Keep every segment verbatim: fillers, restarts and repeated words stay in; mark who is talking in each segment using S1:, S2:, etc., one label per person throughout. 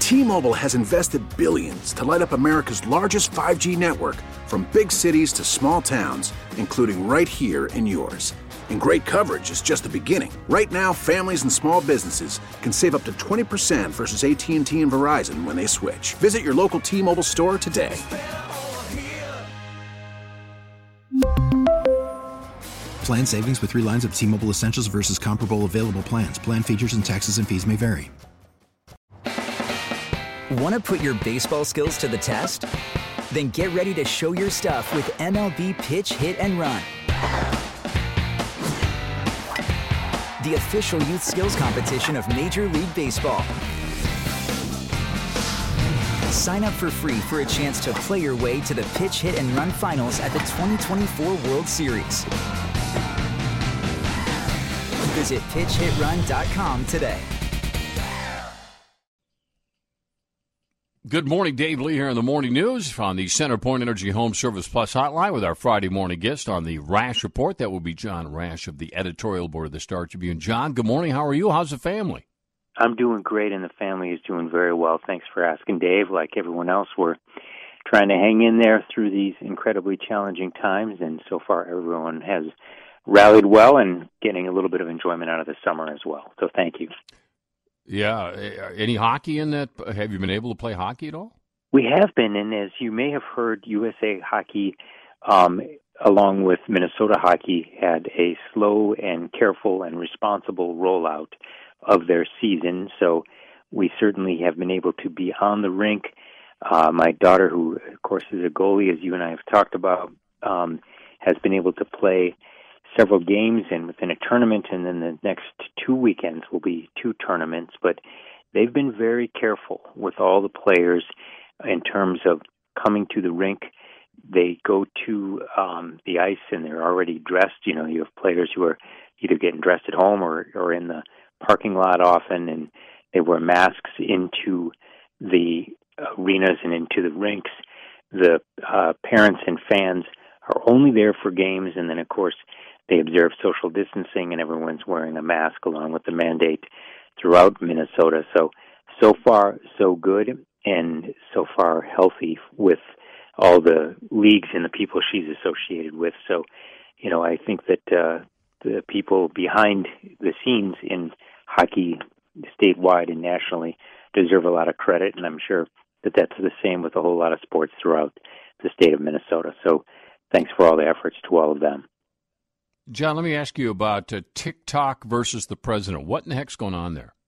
S1: T-Mobile has invested billions to light up America's largest five G network, from big cities to small towns, including right here in yours. And great coverage is just the beginning. Right now, families and small businesses can save up to twenty percent versus A T and T and Verizon when they switch. Visit your local T-Mobile store today.
S2: Plan savings with three lines of T-Mobile Essentials versus comparable available plans. Plan features and taxes and fees may vary.
S3: Want to put your baseball skills to the test? Then get ready to show your stuff with M L B Pitch, Hit, and Run, the official youth skills competition of Major League Baseball. Sign up for free for a chance to play your way to the Pitch, Hit, and Run finals at the twenty twenty-four World Series. Visit pitch hit run dot com today.
S4: Good morning, Dave Lee here in the Morning News on the CenterPoint Energy Home Service Plus hotline with our Friday morning guest on the Rash Report. That will be John Rash of the editorial board of the Star Tribune. John, good morning. How are you? How's the family?
S5: I'm doing great, and the family is doing very well. Thanks for asking, Dave. Like everyone else, we're trying to hang in there through these incredibly challenging times, and so far everyone has rallied well and getting a little bit of enjoyment out of the summer as well. So thank you.
S4: Yeah. Any hockey in that? Have you been able to play hockey at all?
S5: We have been, and as you may have heard, U S A Hockey, um, along with Minnesota Hockey, had a slow and careful and responsible rollout of their season. So we certainly have been able to be on the rink. Uh, my daughter, who, of course, is a goalie, as you and I have talked about, um, has been able to play several games and within a tournament, and then the next two weekends will be two tournaments. But they've been very careful with all the players in terms of coming to the rink. They go to um, the ice and they're already dressed. You know, you have players who are either getting dressed at home or, or in the parking lot often, and they wear masks into the arenas and into the rinks. The uh, parents and fans are only there for games, and then, of course, they observe social distancing, and everyone's wearing a mask along with the mandate throughout Minnesota. So, so far, so good, and so far healthy with all the leagues and the people she's associated with. So, you know, I think that uh, the people behind the scenes in hockey statewide and nationally deserve a lot of credit, and I'm sure that that's the same with a whole lot of sports throughout the state of Minnesota. So thanks for all the efforts to all of them.
S4: John, let me ask you about uh, TikTok versus the president. What in the heck's going on there?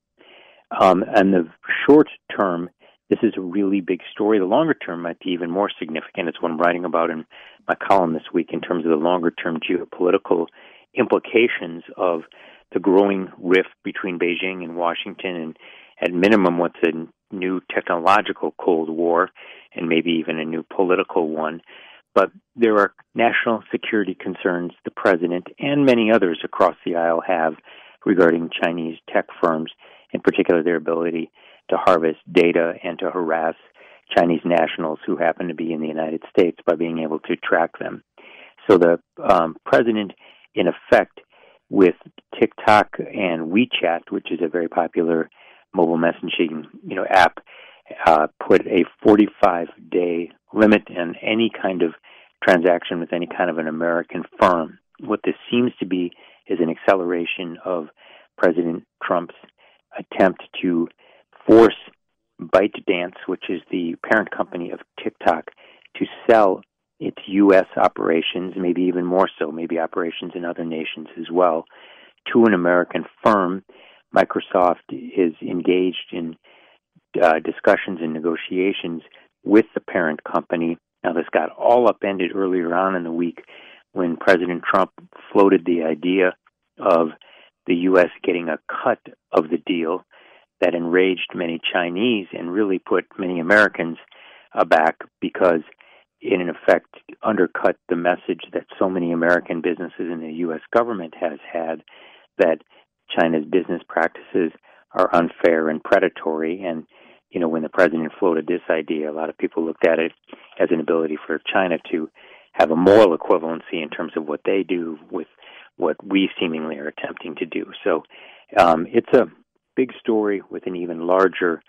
S5: Um, and the short term, this is a really big story. The longer term might be even more significant. It's what I'm writing about in my column this week in terms of the longer term geopolitical implications of the growing rift between Beijing and Washington, and at minimum what's a new technological Cold War and maybe even a new political one. But there are national security concerns the president and many others across the aisle have regarding Chinese tech firms, in particular their ability to harvest data and to harass Chinese nationals who happen to be in the United States by being able to track them. So the um, president, in effect, with TikTok and WeChat, which is a very popular mobile messaging you know app, uh, put a forty-five day limit on any kind of transaction with any kind of an American firm. What this seems to be is an acceleration of President Trump's attempt to force ByteDance, which is the parent company of TikTok, to sell its U S operations, maybe even more so, maybe operations in other nations as well, to an American firm. Microsoft is engaged in uh, discussions and negotiations with the parent company. Now, this got all upended earlier on in the week when President Trump floated the idea of the U S getting a cut of the deal. That enraged many Chinese and really put many Americans aback because it, in effect, undercut the message that so many American businesses and the U S government has had that China's business practices are unfair and predatory. And, you know, when the president floated this idea, a lot of people looked at it as an ability for China to have a moral equivalency in terms of what they do with what we seemingly are attempting to do. So um, it's a big story with an even larger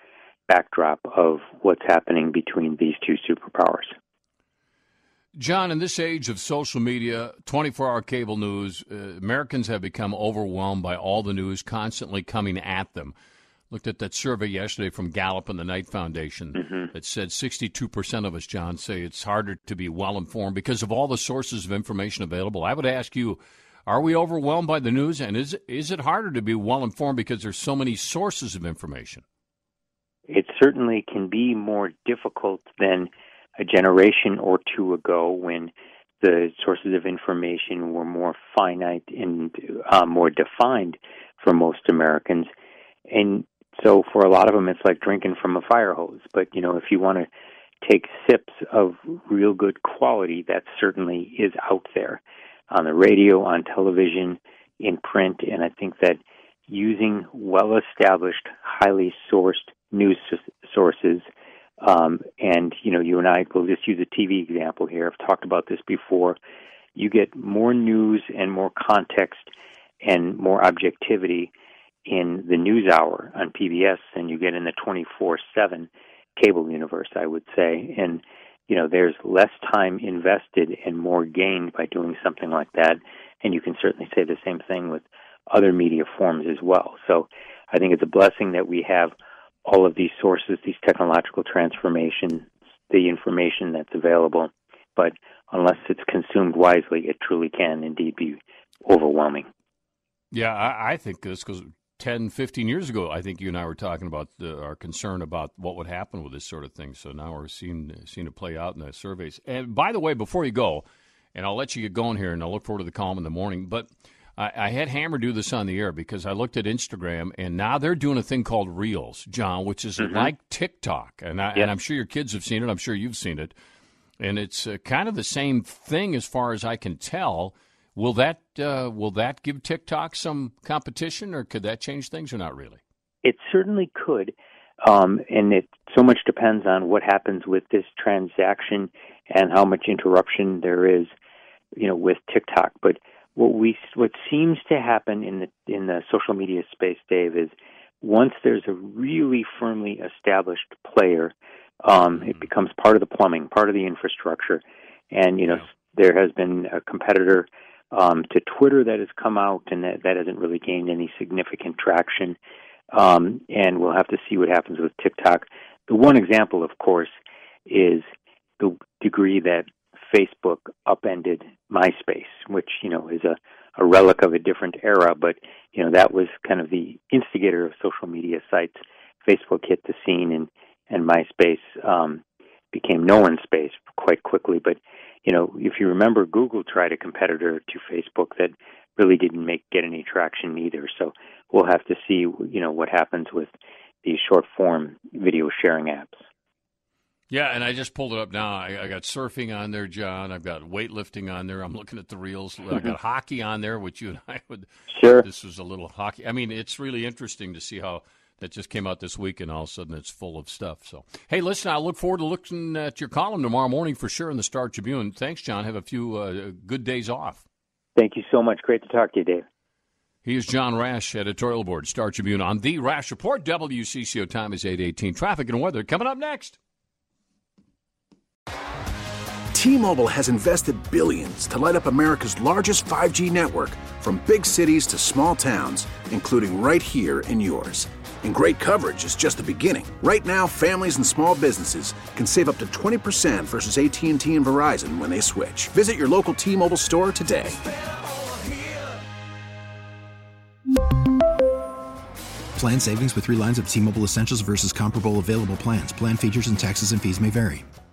S5: backdrop of what's happening between these two superpowers.
S4: John, in this age of social media, twenty-four hour cable news, uh, Americans have become overwhelmed by all the news constantly coming at them. Looked at that survey yesterday from Gallup and the Knight Foundation mm-hmm. that said sixty-two percent of us, John, say it's harder to be well-informed because of all the sources of information available. I would ask you, are we overwhelmed by the news, and is, is it harder to be well-informed because there's so many sources of information?
S5: It certainly can be more difficult than a generation or two ago when the sources of information were more finite and uh, more defined for most Americans. And so for a lot of them, it's like drinking from a fire hose. But, you know, if you want to take sips of real good quality, that certainly is out there on the radio, on television, in print. And I think that using well-established, highly sourced news sources, um, and, you know, you and I will just use a T V example here. I've talked about this before. You get more news and more context and more objectivity in the news hour on P B S than you get in the twenty-four seven cable universe, I would say. And, you know, there's less time invested and more gained by doing something like that. And you can certainly say the same thing with other media forms as well. So I think it's a blessing that we have all of these sources, these technological transformations, the information that's available. But unless it's consumed wisely, it truly can indeed be overwhelming.
S4: Yeah, I, I think this goes ten, fifteen years ago. I think you and I were talking about the, our concern about what would happen with this sort of thing. So now we're seeing, seeing it play out in the surveys. And by the way, before you go, and I'll let you get going here, and I'll look forward to the column in the morning, but I, I had Hammer do this on the air because I looked at Instagram, and now they're doing a thing called Reels, John, which is mm-hmm. like TikTok. And, I, yeah. and I'm sure your kids have seen it. I'm sure you've seen it. And it's uh, kind of the same thing as far as I can tell. Will that uh, will that give TikTok some competition, or could that change things, or not really?
S5: It certainly could, um, and it so much depends on what happens with this transaction and how much interruption there is, you know, with TikTok. But what we what seems to happen in the in the social media space, Dave, is once there's a really firmly established player, um, mm-hmm. it becomes part of the plumbing, part of the infrastructure, and you know yeah. there has been a competitor Um, to Twitter that has come out, and that, that hasn't really gained any significant traction. Um, and we'll have to see what happens with TikTok. The one example, of course, is the degree that Facebook upended MySpace, which, you know, is a, a relic of a different era, but, you know, that was kind of the instigator of social media sites. Facebook hit the scene, and, and MySpace um, became no one's space quite quickly, but you know, if you remember, Google tried a competitor to Facebook that really didn't make get any traction either. So we'll have to see, you know, what happens with these short-form video sharing apps.
S4: Yeah, and I just pulled it up now. I, I got surfing on there, John. I've got weightlifting on there. I'm looking at the reels. I got hockey on there, which you and I would.
S5: Sure.
S4: This was a little hockey. I mean, it's really interesting to see how that just came out this week, and all of a sudden it's full of stuff. So, hey, listen, I look forward to looking at your column tomorrow morning for sure in the Star Tribune. Thanks, John. Have a few uh, good days off.
S5: Thank you so much. Great to talk to you, Dave.
S4: He is John Rash, editorial board, Star Tribune, on the Rash Report. W C C O time is eight eighteen. Traffic and weather coming up next.
S1: T-Mobile has invested billions to light up America's largest five G network, from big cities to small towns, including right here in yours. And great coverage is just the beginning. Right now, families and small businesses can save up to twenty percent versus A T and T and Verizon when they switch. Visit your local T-Mobile store today.
S2: Plan savings with three lines of T-Mobile Essentials versus comparable available plans. Plan features and taxes and fees may vary.